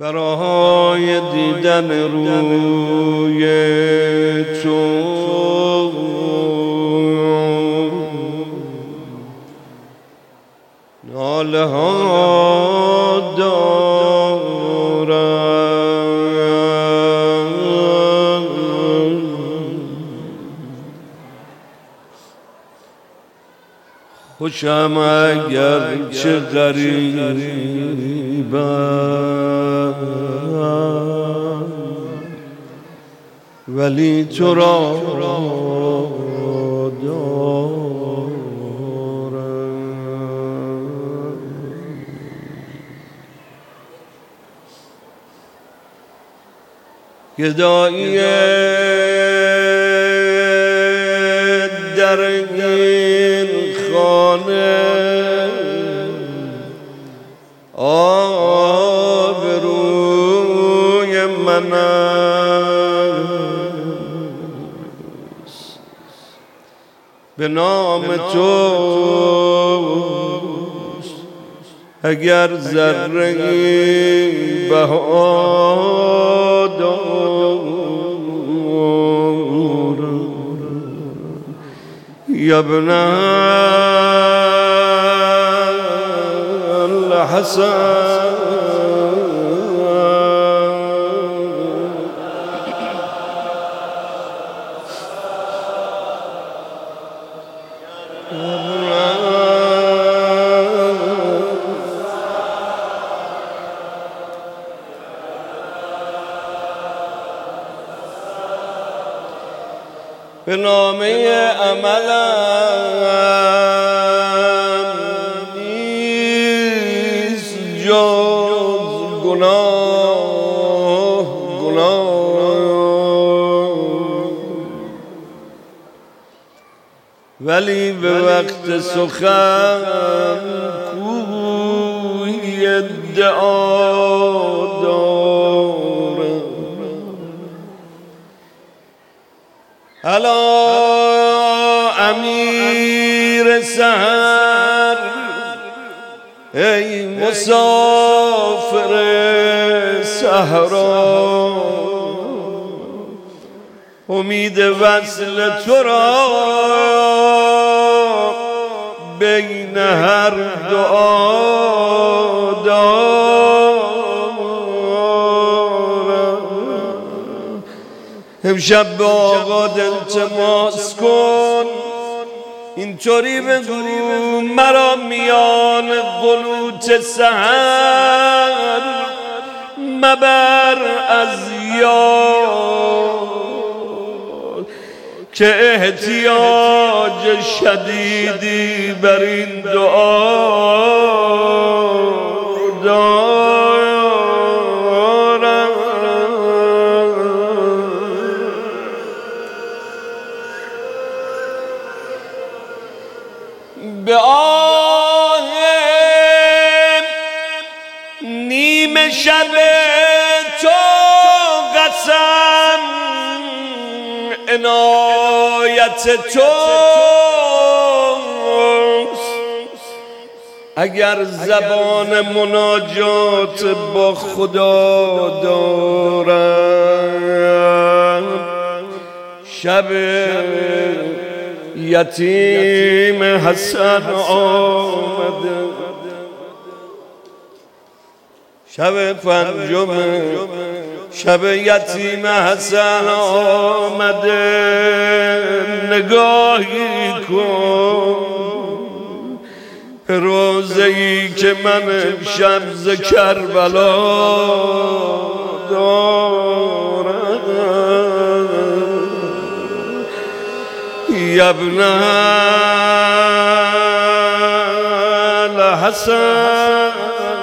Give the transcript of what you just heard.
برای دیدن روی تو ناله ها دارم، خوشم اگر چه غریبم ولی تو را دارم. گدایی در این خانه آبروی من است، به نام توست اگر ذره‌ای بها دارم. یا ابن الحسن به نامه عملم نیست جز گناه، ولی به وقت سخن کوی ادعا دارم. الا امیر سحر ای مسافر صحرا، امید وصل تو را بین هر دعا دارم. امشب به آقا التماس کن، اینطوری بگو مرا میان قنوت سحر مبر از یاد، که احتیاج شدیدی بر این دعا دارم. به آه نیمه شب تو قسم عنایت توست، اگر زبان مناجات با خدا دارم. شب یتیم حسن آمده، شب پنجم شب یتیم حسن آمده. نگاهی کن به روضه‌ای که من امشب ز کربلا دارم. یا ابن الحسن